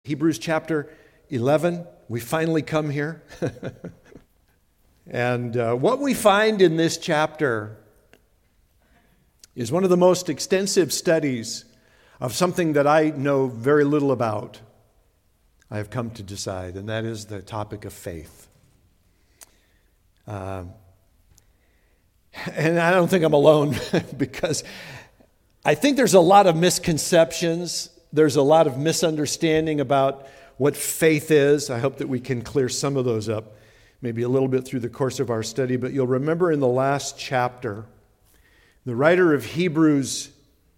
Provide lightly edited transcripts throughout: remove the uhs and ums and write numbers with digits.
Hebrews chapter 11. We finally come here. And what we find in this chapter is one of the most extensive studies of something that I know very little about, I have come to decide, and that is the topic of faith. And I don't think I'm alone because I think there's a lot of misconceptions. There's a lot of misunderstanding about what faith is. I hope that we can clear some of those up, maybe a little bit through the course of our study. But you'll remember in the last chapter, the writer of Hebrews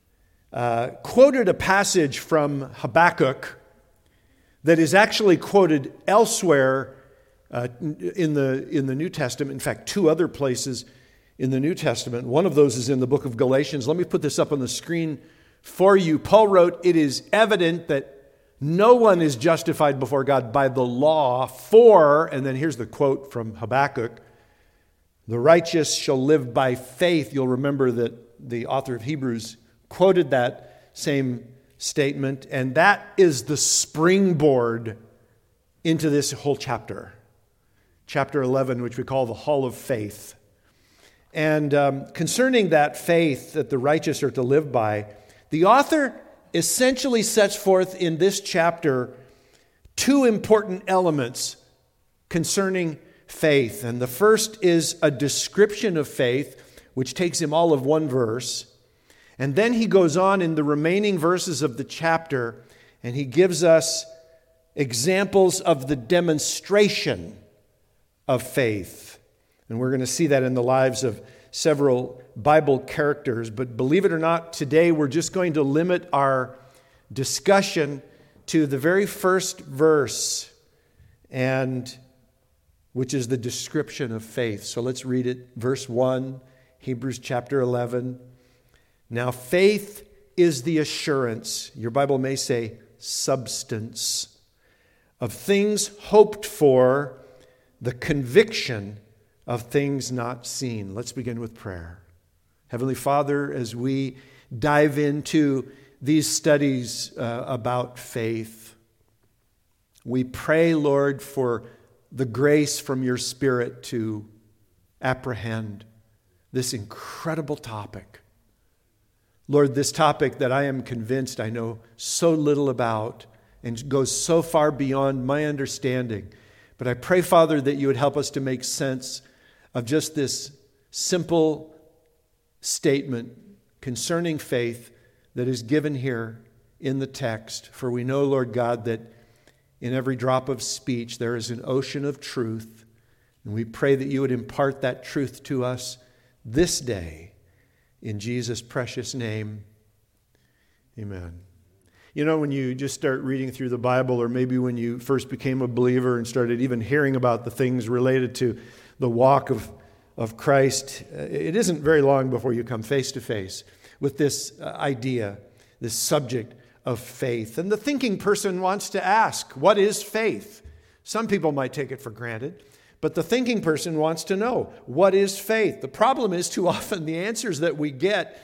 quoted a passage from Habakkuk that is actually quoted elsewhere in the New Testament. In fact, two other places in the New Testament. One of those is in the book of Galatians. Let me put this up on the screen for you. Paul wrote, "It is evident that no one is justified before God by the law, for," and then here's the quote from Habakkuk, "the righteous shall live by faith." You'll remember that the author of Hebrews quoted that same statement, and that is the springboard into this whole chapter. Chapter 11, which we call the Hall of Faith. And concerning that faith that the righteous are to live by, the author essentially sets forth in this chapter two important elements concerning faith. And the first is a description of faith, which takes him all of one verse. And then he goes on in the remaining verses of the chapter, and he gives us examples of the demonstration of faith. And we're going to see that in the lives of several Bible characters. But believe it or not, today we're just going to limit our discussion to the very first verse, and which is the description of faith. So let's read it. Verse 1, Hebrews chapter 11. "Now faith is the assurance," your Bible may say substance, "of things hoped for, the conviction of things not seen." Let's begin with prayer. Heavenly Father, as we dive into these studies about faith, we pray, Lord, for the grace from your Spirit to apprehend this incredible topic. Lord, this topic that I am convinced I know so little about and goes so far beyond my understanding. But I pray, Father, that you would help us to make sense of just this simple statement concerning faith that is given here in the text. For we know, Lord God, that in every drop of speech there is an ocean of truth. And we pray that you would impart that truth to us this day. In Jesus' precious name, amen. You know, when you just start reading through the Bible, or maybe when you first became a believer and started even hearing about the things related to the walk of Christ, it isn't very long before you come face to face with this idea, this subject of faith. And the thinking person wants to ask, what is faith? Some people might take it for granted, but the thinking person wants to know, what is faith? The problem is, too often the answers that we get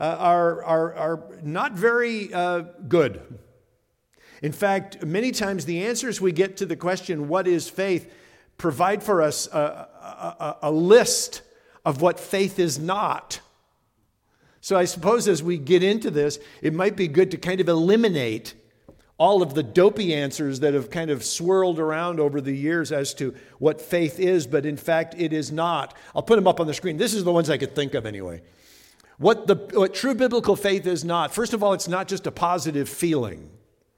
are not very good. In fact, many times the answers we get to the question, what is faith, provide for us a list of what faith is not. So I suppose as we get into this, it might be good to kind of eliminate all of the dopey answers that have kind of swirled around over the years as to what faith is, but in fact it is not. I'll put them up on the screen. This is the ones I could think of anyway. What true biblical faith is not. First of all, it's not just a positive feeling,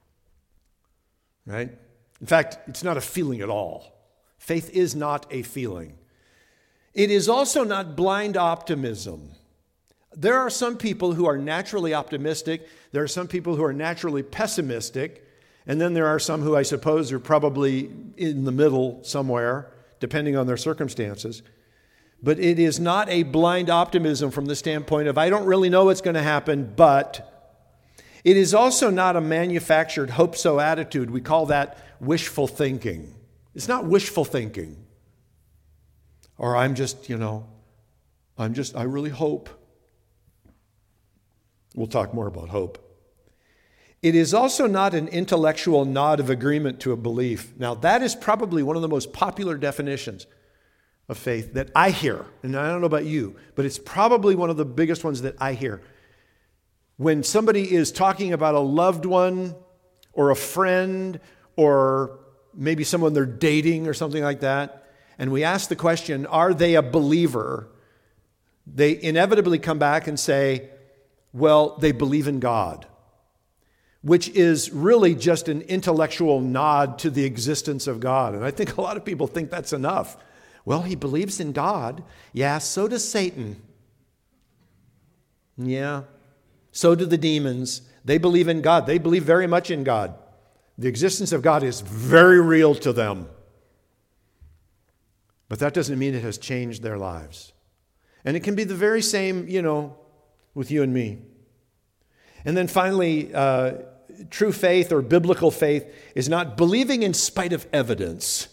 right? In fact, it's not a feeling at all. Faith is not a feeling. It is also not blind optimism. There are some people who are naturally optimistic. There are some people who are naturally pessimistic. And then there are some who I suppose are probably in the middle somewhere, depending on their circumstances. But it is not a blind optimism from the standpoint of, I don't really know what's going to happen, but it is also not a manufactured hope-so attitude. We call that wishful thinking. It's not wishful thinking. Or I really hope. We'll talk more about hope. It is also not an intellectual nod of agreement to a belief. Now, that is probably one of the most popular definitions of faith that I hear. And I don't know about you, but it's probably one of the biggest ones that I hear. When somebody is talking about a loved one or a friend or maybe someone they're dating or something like that, and we ask the question, are they a believer? They inevitably come back and say, well, they believe in God, which is really just an intellectual nod to the existence of God. And I think a lot of people think that's enough. Well, he believes in God. Yeah, so does Satan. Yeah, so do the demons. They believe in God. They believe very much in God. The existence of God is very real to them. But that doesn't mean it has changed their lives. And it can be the very same, with you and me. And then finally, true faith or biblical faith is not believing in spite of evidence.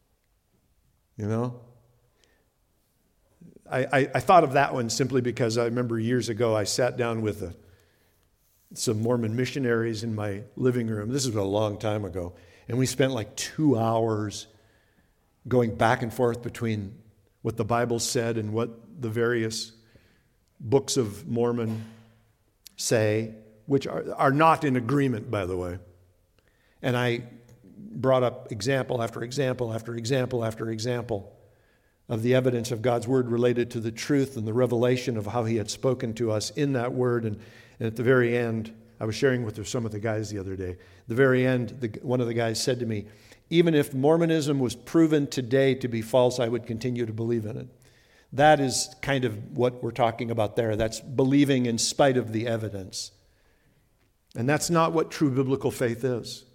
I thought of that one simply because I remember years ago I sat down with some Mormon missionaries in my living room. This is a long time ago. And we spent like 2 hours going back and forth between what the Bible said and what the various books of Mormon say, which are not in agreement, by the way. And I brought up example after example after example after example of the evidence of God's word related to the truth and the revelation of how he had spoken to us in that word. And at the very end, I was sharing with some of the guys the other day. At the very end, one of the guys said to me, even if Mormonism was proven today to be false, I would continue to believe in it. That is kind of what we're talking about there. That's believing in spite of the evidence. And that's not what true biblical faith is.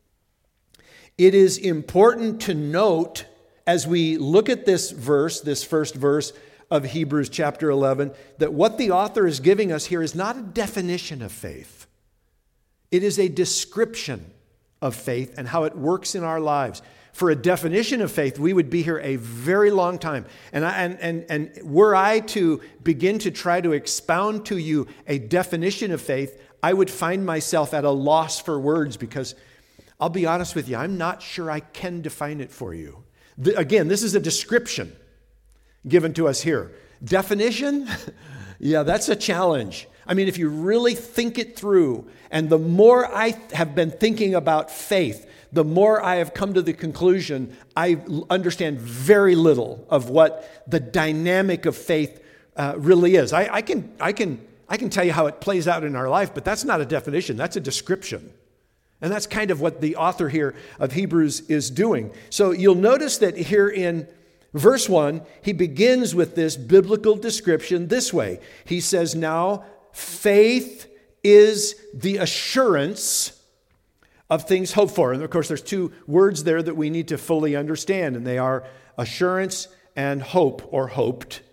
It is important to note as we look at this verse, this first verse of Hebrews chapter 11, that what the author is giving us here is not a definition of faith. It is a description of faith and how it works in our lives. For a definition of faith, we would be here a very long time. And were I to begin to try to expound to you a definition of faith, I would find myself at a loss for words because I'll be honest with you, I'm not sure I can define it for you. Again, this is a description given to us here. Definition? Yeah, that's a challenge. I mean, if you really think it through, and the more I have been thinking about faith, the more I have come to the conclusion I understand very little of what the dynamic of faith really is. I can tell you how it plays out in our life, but that's not a definition. That's a description. And that's kind of what the author here of Hebrews is doing. So you'll notice that here in verse 1, he begins with this biblical description this way. He says, now, faith is the assurance of things hoped for. And of course, there's two words there that we need to fully understand, and they are assurance and hope or hoped.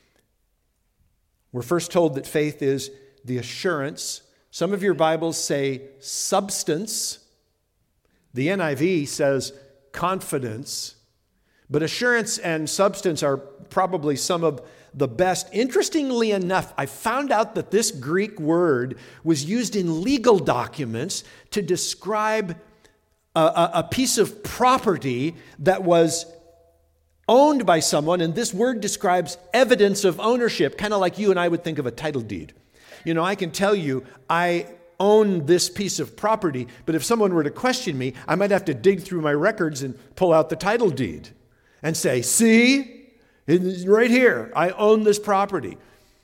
We're first told that faith is the assurance. Some of your Bibles say substance. The NIV says confidence. But assurance and substance are probably some of the best. Interestingly enough, I found out that this Greek word was used in legal documents to describe a piece of property that was owned by someone, and this word describes evidence of ownership, kind of like you and I would think of a title deed. I can tell you I own this piece of property, but if someone were to question me, I might have to dig through my records and pull out the title deed and say, see, it's right here, I own this property.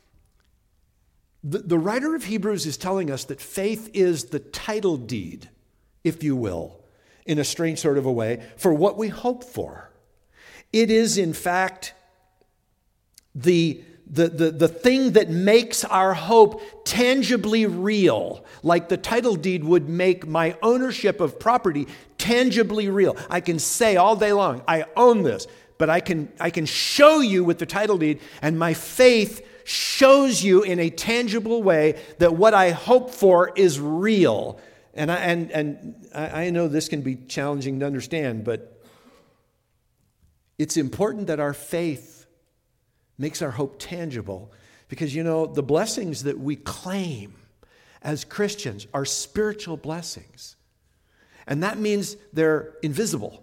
The writer of Hebrews is telling us that faith is the title deed, if you will, in a strange sort of a way, for what we hope for. It is, in fact, the thing that makes our hope tangibly real, like the title deed would make my ownership of property tangibly real. I can say all day long, I own this, but I can show you with the title deed, and my faith shows you in a tangible way that what I hope for is real. And I know this can be challenging to understand, but it's important that our faith makes our hope tangible because, the blessings that we claim as Christians are spiritual blessings. And that means they're invisible.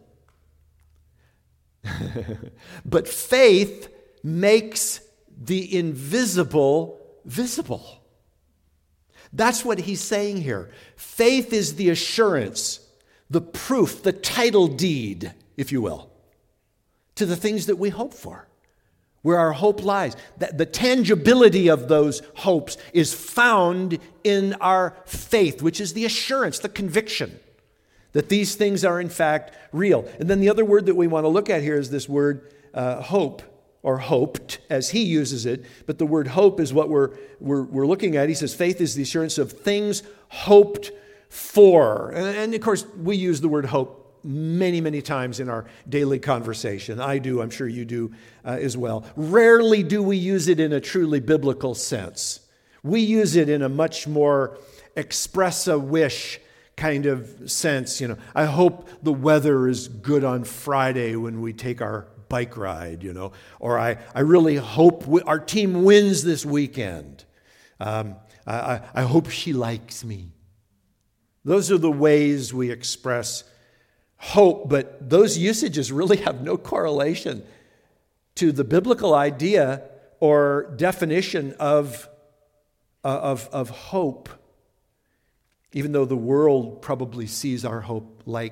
But faith makes the invisible visible. That's what he's saying here. Faith is the assurance, the proof, the title deed, if you will, to the things that we hope for, where our hope lies. The tangibility of those hopes is found in our faith, which is the assurance, the conviction that these things are in fact real. And then the other word that we want to look at here is this word hope, or hoped, as he uses it. But the word hope is what we're looking at. He says faith is the assurance of things hoped for. And of course, we use the word hope many, many times in our daily conversation. I do, I'm sure you do as well. Rarely do we use it in a truly biblical sense. We use it in a much more express a wish kind of sense. You know, I hope the weather is good on Friday when we take our bike ride, you know, or I really hope our team wins this weekend. I hope she likes me. Those are the ways we express hope, but those usages really have no correlation to the biblical idea or definition of hope, even though the world probably sees our hope like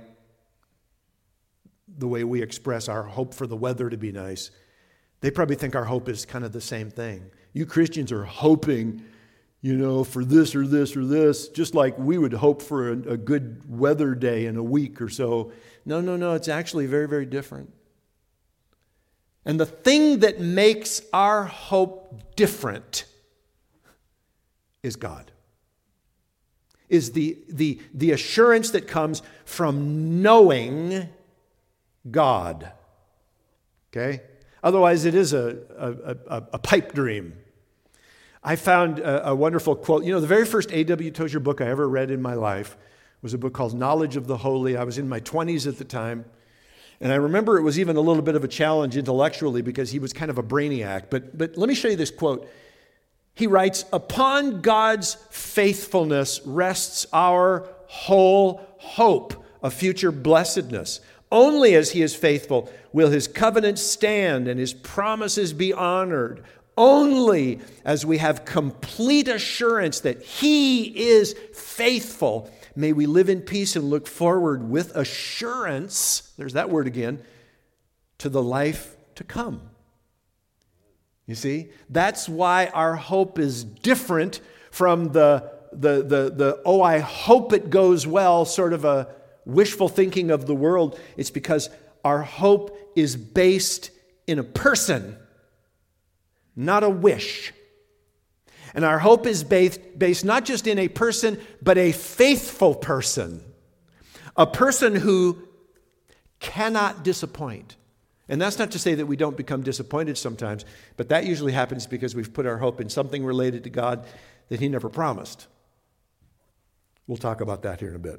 the way we express our hope for the weather to be nice. They probably think our hope is kind of the same thing. You Christians are hoping, you know, for this or this or this, just like we would hope for a good weather day in a week or so. No, it's actually very, very different. And the thing that makes our hope different is God. Is the assurance that comes from knowing God. Okay? Otherwise, it is a pipe dream. I found a wonderful quote. You know, the very first A.W. Tozer book I ever read in my life was a book called Knowledge of the Holy. I was in my 20s at the time. And I remember it was even a little bit of a challenge intellectually because he was kind of a brainiac. But let me show you this quote. He writes, "Upon God's faithfulness rests our whole hope of future blessedness. Only as he is faithful will his covenant stand and his promises be honored. Only as we have complete assurance that he is faithful may we live in peace and look forward with assurance," there's that word again, "to the life to come." You see, that's why our hope is different from the oh, I hope it goes well, sort of a wishful thinking of the world. It's because our hope is based in a person, not a wish. And our hope is based not just in a person, but a faithful person. A person who cannot disappoint. And that's not to say that we don't become disappointed sometimes, but that usually happens because we've put our hope in something related to God that he never promised. We'll talk about that here in a bit.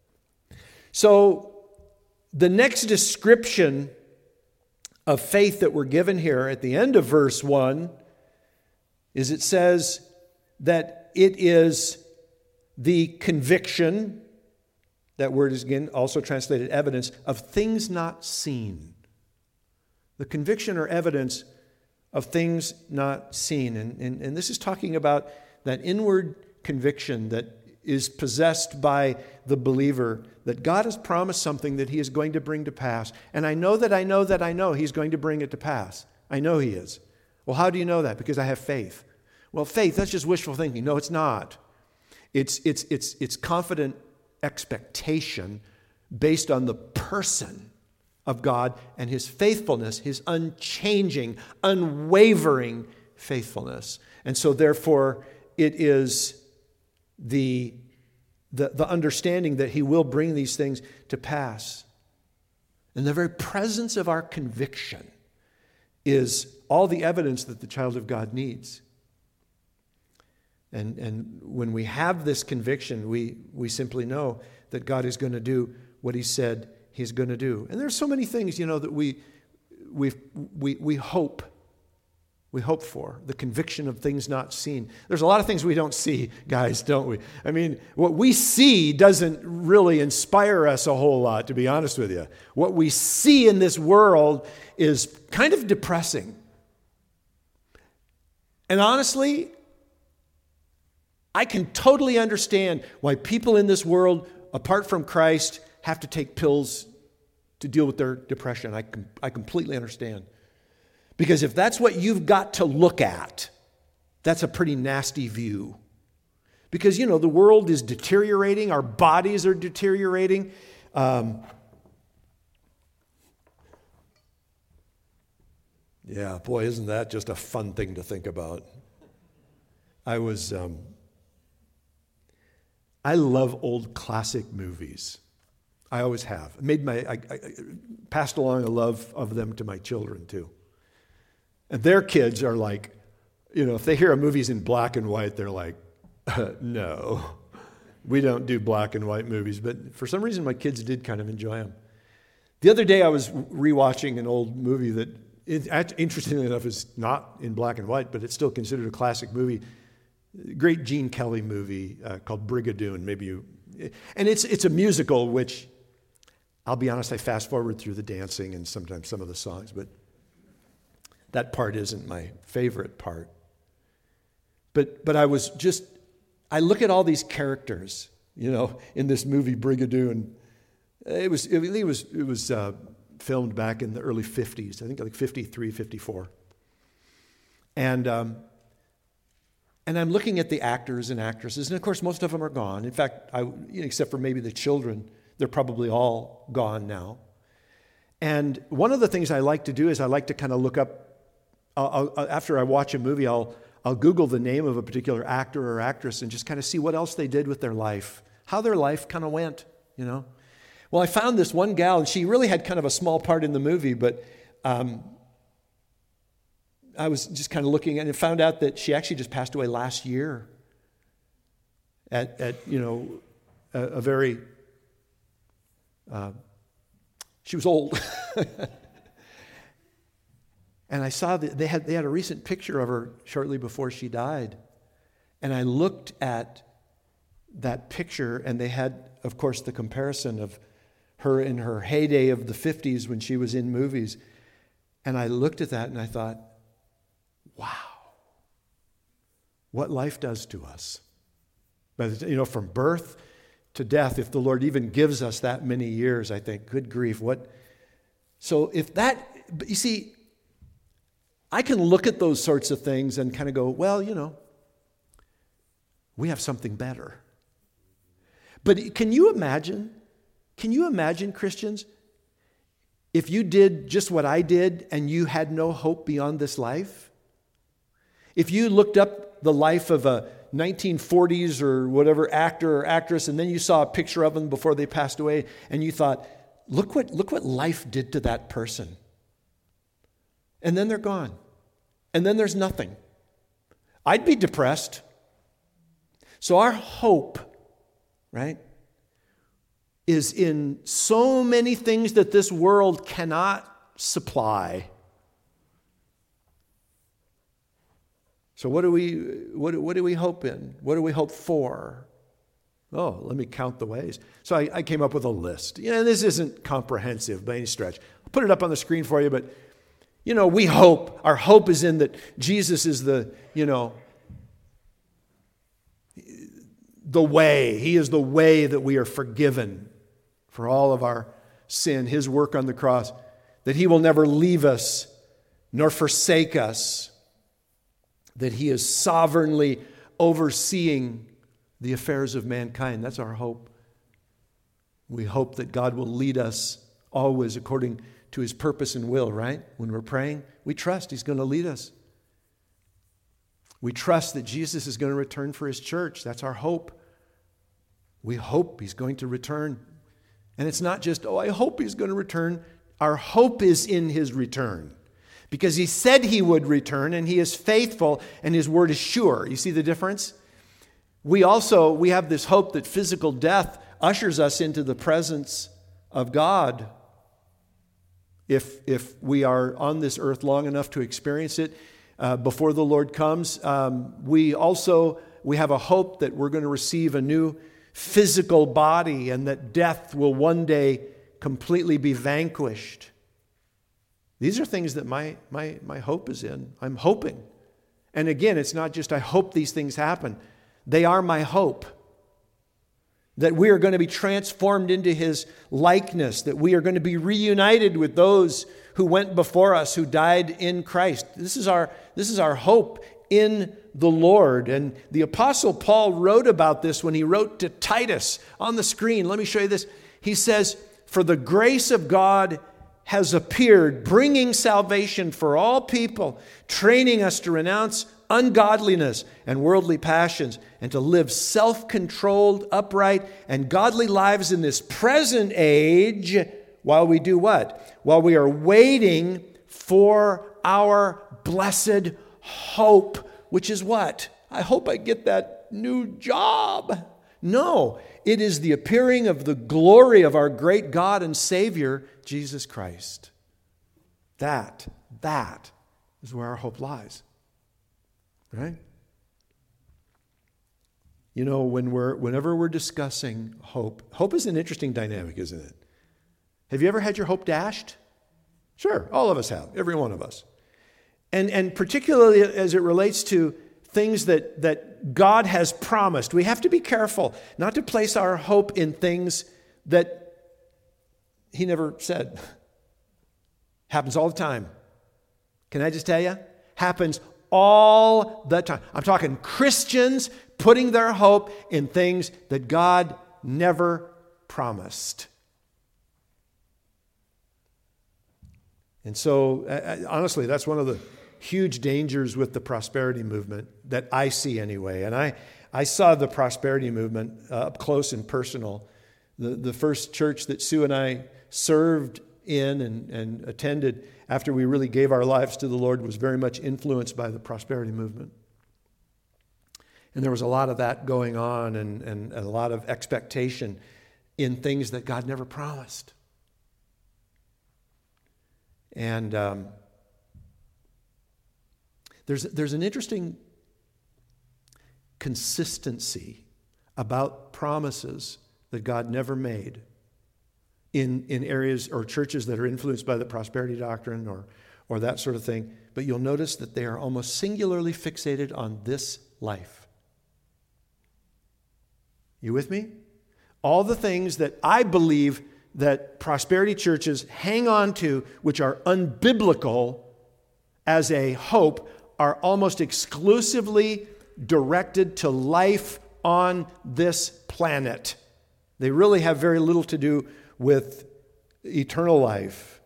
So the next description of faith that we're given here at the end of verse 1 is it says that it is the conviction, that word is again also translated evidence, of things not seen. The conviction or evidence of things not seen. And this is talking about that inward conviction that is possessed by the believer, that God has promised something that he is going to bring to pass. And I know he's going to bring it to pass. I know he is. Well, how do you know that? Because I have faith. Well, faith, that's just wishful thinking. No, it's not. It's confident expectation based on the person of God and his faithfulness, his unchanging, unwavering faithfulness. And so therefore, it is the understanding that he will bring these things to pass. And the very presence of our conviction is all the evidence that the child of God needs. And when we have this conviction, we simply know that God is going to do what he said he's going to do. And there's so many things, that we hope. We hope for the conviction of things not seen. There's a lot of things we don't see, guys, don't we? I mean, what we see doesn't really inspire us a whole lot, to be honest with you. What we see in this world is kind of depressing. And honestly, I can totally understand why people in this world, apart from Christ, have to take pills to deal with their depression. I completely understand. Because if that's what you've got to look at, that's a pretty nasty view. Because, the world is deteriorating. Our bodies are deteriorating. Yeah, boy, isn't that just a fun thing to think about. I love old classic movies. I always have. I passed along a love of them to my children, too. And their kids are like, if they hear a movie's in black and white, they're like, no, we don't do black and white movies. But for some reason, my kids did kind of enjoy them. The other day, I was rewatching an old movie that, interestingly enough, is not in black and white, but it's still considered a classic movie. Great Gene Kelly movie called Brigadoon. And it's a musical, which, I'll be honest, I fast forward through the dancing and sometimes some of the songs, but that part isn't my favorite part. But I look at all these characters, in this movie Brigadoon. It was filmed back in the early 50s, I think like 53, 54. And I'm looking at the actors and actresses, and of course most of them are gone. In fact, except for maybe the children, they're probably all gone now. And one of the things I like to do is I like to kind of look up, after I watch a movie, I'll Google the name of a particular actor or actress and just kind of see what else they did with their life, how their life kind of went, Well, I found this one gal, and she really had kind of a small part in the movie, but I was just kind of looking at it and found out that she actually just passed away last year at a very, she was old. And I saw that they had a recent picture of her shortly before she died. And I looked at that picture, and they had, of course, the comparison of her in her heyday of the 50s when she was in movies. And I looked at that and I thought, wow, what life does to us. But, from birth to death, if the Lord even gives us that many years, I think, good grief, what? So but you see, I can look at those sorts of things and kind of go, well, we have something better. But can you imagine, Christians, if you did just what I did and you had no hope beyond this life? If you looked up the life of a 1940s or whatever actor or actress, and then you saw a picture of them before they passed away, and you thought, look what life did to that person. And then they're gone. And then there's nothing. I'd be depressed. So our hope, right, is in so many things that this world cannot supply. So what do we hope in? What do we hope for? Oh, let me count the ways. So I came up with a list. This isn't comprehensive by any stretch. I'll put it up on the screen for you, but we hope. Our hope is in that Jesus is the way. He is the way that we are forgiven for all of our sin, His work on the cross, that He will never leave us nor forsake us, that He is sovereignly overseeing the affairs of mankind. That's our hope. We hope that God will lead us always according to His purpose and will, right? When we're praying, we trust He's going to lead us. We trust that Jesus is going to return for His church. That's our hope. We hope He's going to return. And it's not just, I hope He's going to return. Our hope is in His return. Because He said He would return, and He is faithful, and His word is sure. You see the difference? We have this hope that physical death ushers us into the presence of God. If we are on this earth long enough to experience it, before the Lord comes. We have a hope that we're going to receive a new physical body and that death will one day completely be vanquished. These are things that my hope is in. I'm hoping. And again, it's not just I hope these things happen. They are my hope. That we are going to be transformed into His likeness. That we are going to be reunited with those who went before us, who died in Christ. This is our hope in the Lord. And the Apostle Paul wrote about this when he wrote to Titus. On the screen, let me show you this. He says, "For the grace of God has appeared, bringing salvation for all people, training us to renounce ungodliness and worldly passions, and to live self-controlled, upright, and godly lives in this present age, while we do what? While we are waiting for our blessed hope," which is what? I hope I get that new job. No, it is the appearing of the glory of our great God and Savior, Jesus Christ. That is where our hope lies. Right? You know, whenever we're discussing hope is an interesting dynamic, isn't it? Have you ever had your hope dashed? Sure, all of us have, every one of us. And particularly as it relates to things that God has promised, we have to be careful not to place our hope in things that He never said. Happens all the time. Can I just tell you? Happens all the time. I'm talking Christians putting their hope in things that God never promised. And so, honestly, that's one of the huge dangers with the prosperity movement that I see anyway. And I saw the prosperity movement up close and personal. The first church that Sue and I served in and attended after we really gave our lives to the Lord was very much influenced by the prosperity movement. And there was a lot of that going on and a lot of expectation in things that God never promised. And there's an interesting consistency about promises that God never made in areas or churches that are influenced by the prosperity doctrine or that sort of thing. But you'll notice that they are almost singularly fixated on this life. You with me? All the things that I believe that prosperity churches hang on to, which are unbiblical as a hope, are almost exclusively directed to life on this planet. They really have very little to do with eternal life.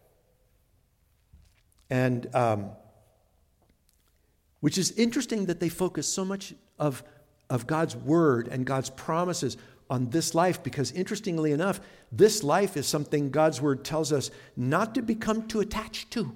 And which is interesting that they focus so much of God's word and God's promises on this life, because interestingly enough, this life is something God's word tells us not to become too attached to.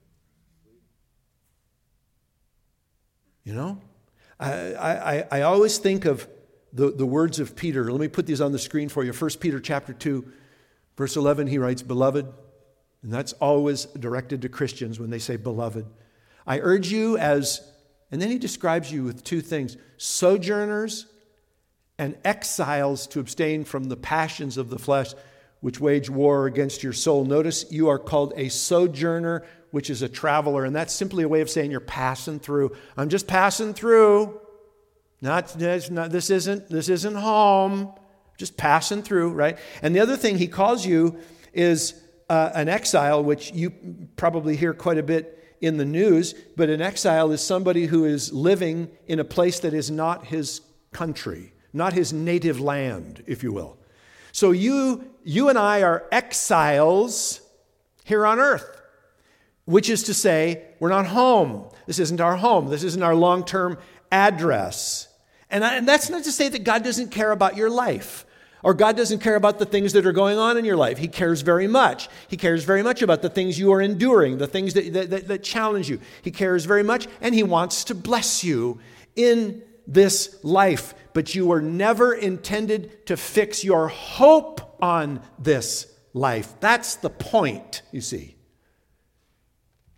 You know? I always think of the words of Peter. Let me put these on the screen for you. 1 Peter chapter 2, verse 11, he writes, "Beloved," and that's always directed to Christians when they say beloved, "I urge you as," and then he describes you with two things, "sojourners and exiles to abstain from the passions of the flesh, which wage war against your soul." Notice you are called a sojourner, which is a traveler, and that's simply a way of saying you're passing through. I'm just passing through. This isn't home. Just passing through, right? And the other thing he calls you is an exile, which you probably hear quite a bit in the news, but an exile is somebody who is living in a place that is not his country, not his native land, if you will. So you and I are exiles here on earth, which is to say, we're not home. This isn't our home. This isn't our long-term address. And that's not to say that God doesn't care about your life, or God doesn't care about the things that are going on in your life. He cares very much. He cares very much about the things you are enduring, the things that challenge you. He cares very much, and He wants to bless you in this life. But you were never intended to fix your hope on this life. That's the point, you see.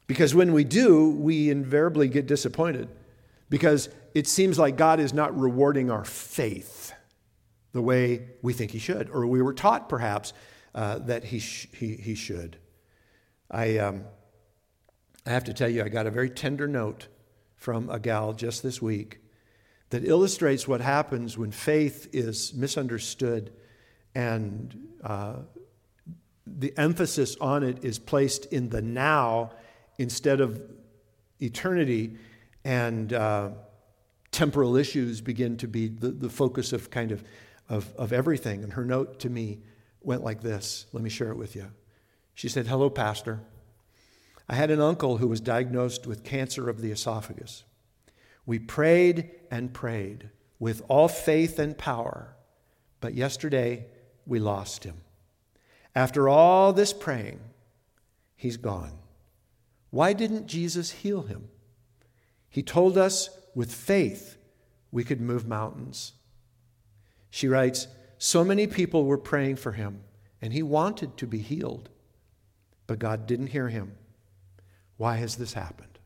Because when we do, we invariably get disappointed because it seems like God is not rewarding our faith the way we think he should, or we were taught perhaps that he should. I have to tell you, I got a very tender note from a gal just this week that illustrates what happens when faith is misunderstood and the emphasis on it is placed in the now instead of eternity, and temporal issues begin to be the focus of of everything. And her note to me went like this. Let me share it with you. She said, "Hello, Pastor. I had an uncle who was diagnosed with cancer of the esophagus. We prayed and prayed with all faith and power, but yesterday we lost him. After all this praying, he's gone. Why didn't Jesus heal him? He told us with faith we could move mountains." She writes, "So many people were praying for him, and he wanted to be healed, but God didn't hear him. Why has this happened?"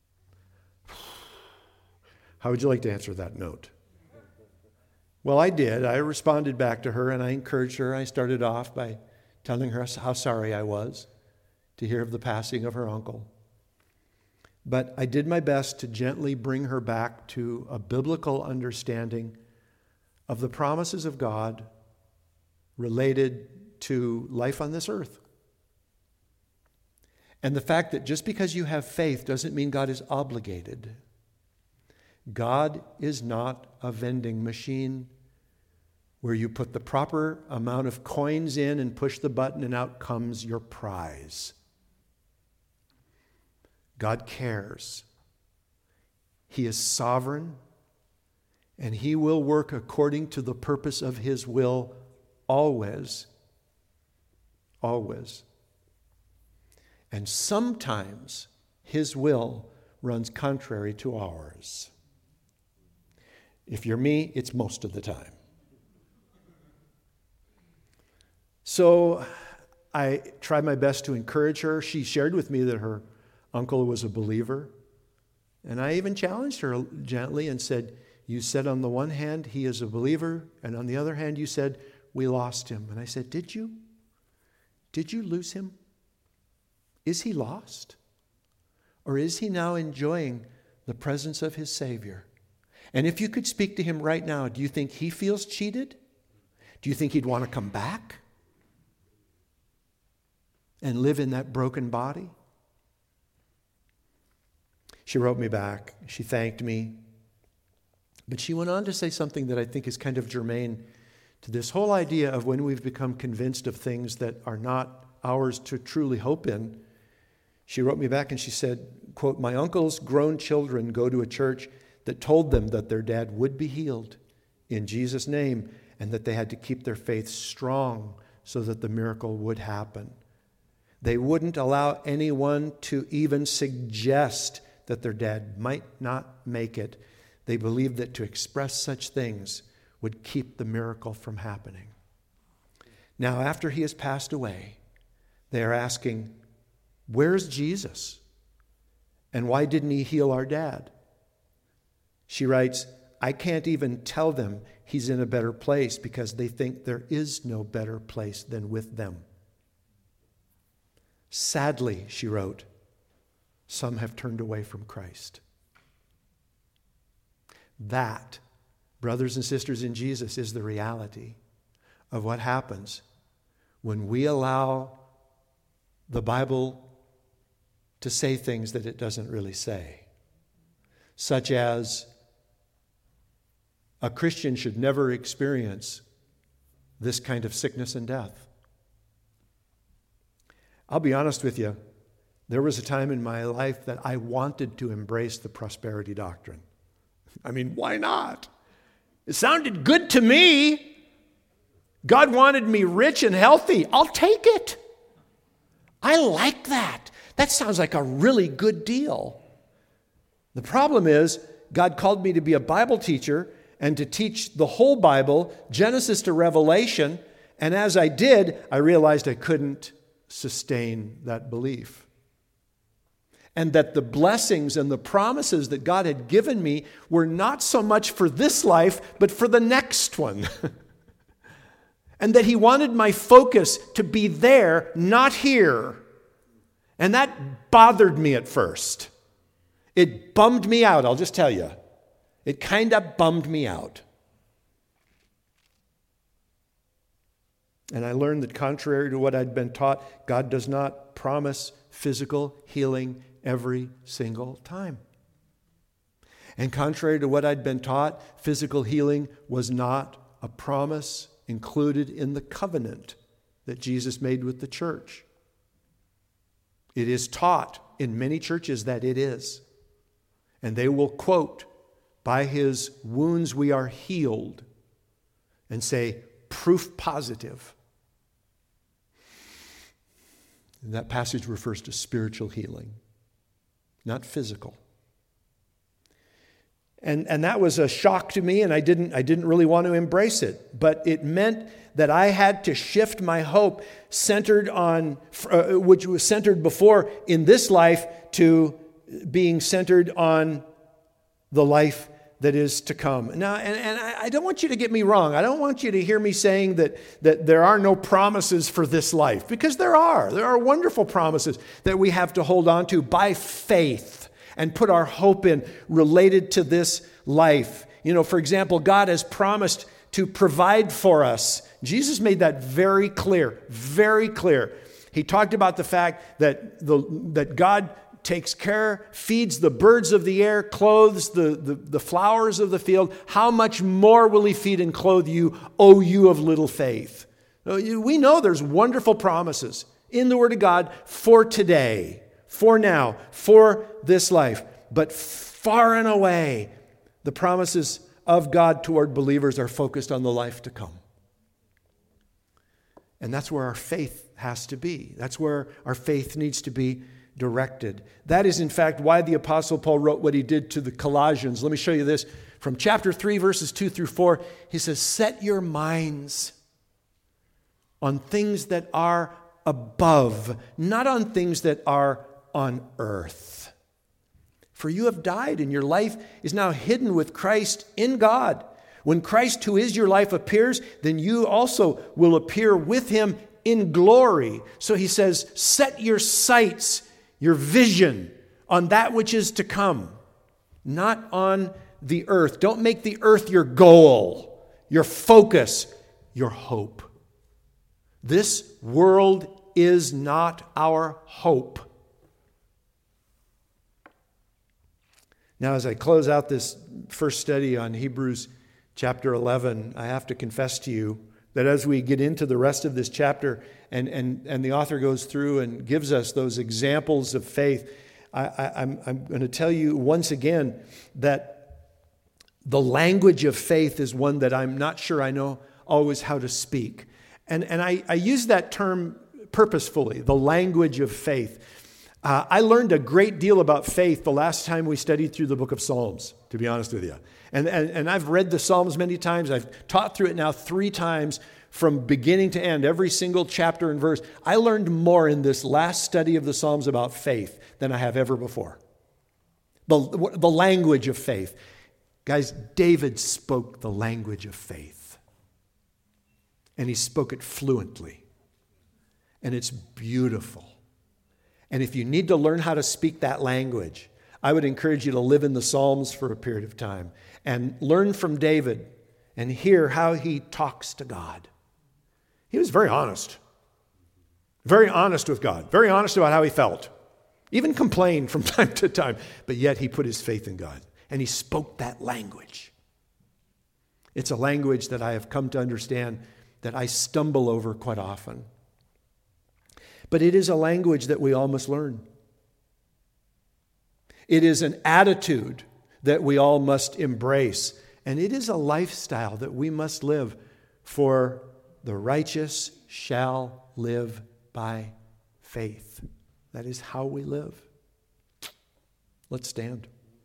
How would you like to answer that note? Well, I did. I responded back to her, and I encouraged her. I started off by telling her how sorry I was to hear of the passing of her uncle. But I did my best to gently bring her back to a biblical understanding of the promises of God related to life on this earth. And the fact that just because you have faith doesn't mean God is obligated. God is not a vending machine where you put the proper amount of coins in and push the button and out comes your prize. God cares. He is sovereign, and he will work according to the purpose of his will always. Always. And sometimes his will runs contrary to ours. If you're me, it's most of the time. So I tried my best to encourage her. She shared with me that her uncle was a believer. And I even challenged her gently and said, "You said on the one hand he is a believer, and on the other hand you said we lost him." And I said, "Did you? Did you lose him? Is he lost? Or is he now enjoying the presence of his Savior? And if you could speak to him right now, do you think he feels cheated? Do you think he'd want to come back and live in that broken body?" She wrote me back. She thanked me. But she went on to say something that I think is kind of germane to this whole idea of when we've become convinced of things that are not ours to truly hope in. She wrote me back and she said, quote, "My uncle's grown children go to a church that told them that their dad would be healed in Jesus' name and that they had to keep their faith strong so that the miracle would happen. They wouldn't allow anyone to even suggest that their dad might not make it. They believed that to express such things would keep the miracle from happening. Now, after he has passed away, they are asking, where's Jesus? And why didn't he heal our dad? She writes, I can't even tell them he's in a better place because they think there is no better place than with them. Sadly, she wrote, some have turned away from Christ. That, brothers and sisters in Jesus, is the reality of what happens when we allow the Bible to say things that it doesn't really say, such as a Christian should never experience this kind of sickness and death. I'll be honest with you, there was a time in my life that I wanted to embrace the prosperity doctrine. I mean, why not? It sounded good to me. God wanted me rich and healthy. I'll take it. I like that. That sounds like a really good deal. The problem is, God called me to be a Bible teacher and to teach the whole Bible, Genesis to Revelation, and as I did, I realized I couldn't sustain that belief. And that the blessings and the promises that God had given me were not so much for this life, but for the next one. And that He wanted my focus to be there, not here. And that bothered me at first. It bummed me out, I'll just tell you. It kind of bummed me out. And I learned that contrary to what I'd been taught, God does not promise physical healing every single time. And contrary to what I'd been taught, physical healing was not a promise included in the covenant that Jesus made with the church. It is taught in many churches that it is. And they will quote, "By His wounds we are healed," and say, proof positive. And that passage refers to spiritual healing, not physical. And that was a shock to me, and I didn't really want to embrace it. But it meant that I had to shift my hope centered on, which was centered before in this life, to being centered on the life that is to come. Now, and I don't want you to get me wrong. I don't want you to hear me saying that there are no promises for this life, because there are. There are wonderful promises that we have to hold on to by faith and put our hope in related to this life. You know, for example, God has promised to provide for us. Jesus made that very clear, very clear. He talked about the fact that God takes care, feeds the birds of the air, clothes the flowers of the field. How much more will He feed and clothe you, O you of little faith? We know there's wonderful promises in the Word of God for today, for now, for this life. But far and away, the promises of God toward believers are focused on the life to come. And that's where our faith has to be. That's where our faith needs to be directed. That is, in fact, why the Apostle Paul wrote what he did to the Colossians. Let me show you this. From chapter 3, verses 2 through 4, he says, "Set your minds on things that are above, not on things that are on earth. For you have died, and your life is now hidden with Christ in God. When Christ, who is your life, appears, then you also will appear with Him in glory." So he says, set your sights, your vision, on that which is to come, not on the earth. Don't make the earth your goal, your focus, your hope. This world is not our hope. Now, as I close out this first study on Hebrews chapter 11, I have to confess to you that as we get into the rest of this chapter and the author goes through and gives us those examples of faith, I'm going to tell you once again that the language of faith is one that I'm not sure I know always how to speak. And I use that term purposefully, the language of faith. I learned a great deal about faith the last time we studied through the book of Psalms, to be honest with you. And I've read the Psalms many times. I've taught through it now 3 times from beginning to end, every single chapter and verse. I learned more in this last study of the Psalms about faith than I have ever before. The language of faith. Guys, David spoke the language of faith. And he spoke it fluently. And it's beautiful. And if you need to learn how to speak that language, I would encourage you to live in the Psalms for a period of time and learn from David and hear how he talks to God. He was very honest with God, very honest about how he felt, even complained from time to time, but yet he put his faith in God and he spoke that language. It's a language that I have come to understand that I stumble over quite often. But it is a language that we all must learn. It is an attitude that we all must embrace. And it is a lifestyle that we must live. For the righteous shall live by faith. That is how we live. Let's stand.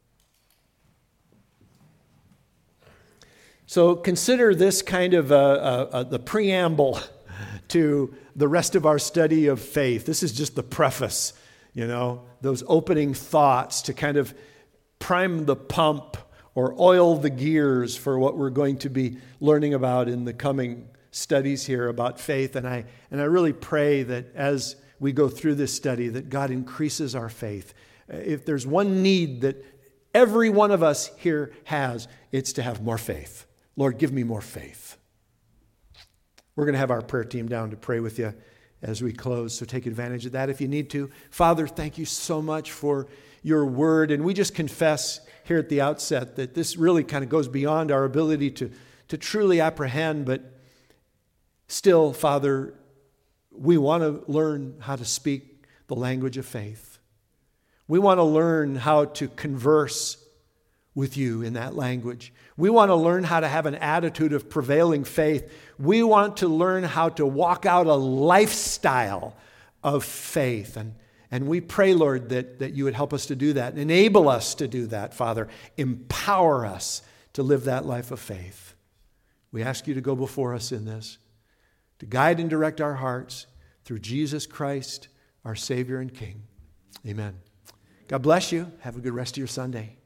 So consider this kind of the preamble to the rest of our study of faith. This is just the preface. those opening thoughts to kind of prime the pump or oil the gears for what we're going to be learning about in the coming studies here about faith. And I really pray that as we go through this study, that God increases our faith. If there's one need that every one of us here has, it's to have more faith. Lord, give me more faith. We're going to have our prayer team down to pray with you as we close, so take advantage of that if you need to. Father, thank you so much for your word. And we just confess here at the outset that this really kind of goes beyond our ability to truly apprehend, but still, Father, we want to learn how to speak the language of faith. We want to learn how to converse with you in that language. We want to learn how to have an attitude of prevailing faith. We want to learn how to walk out a lifestyle of faith. And we pray, Lord, that you would help us to do that. Enable us to do that, Father. Empower us to live that life of faith. We ask you to go before us in this, to guide and direct our hearts through Jesus Christ, our Savior and King. Amen. God bless you. Have a good rest of your Sunday.